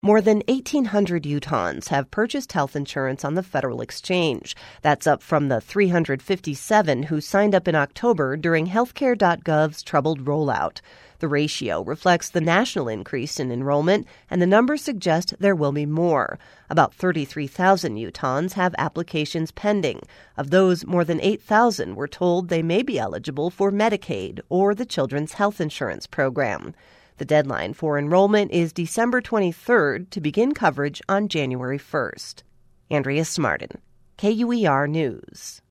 More than 1,800 Utahns have purchased health insurance on the Federal Exchange. That's up from the 357 who signed up in October during Healthcare.gov's troubled rollout. The ratio reflects the national increase in enrollment, and the numbers suggest there will be more. About 33,000 Utahns have applications pending. Of those, more than 8,000 were told they may be eligible for Medicaid or the Children's Health Insurance Program. The deadline for enrollment is December 23rd to begin coverage on January 1st. Andrea Smartin, KUER News.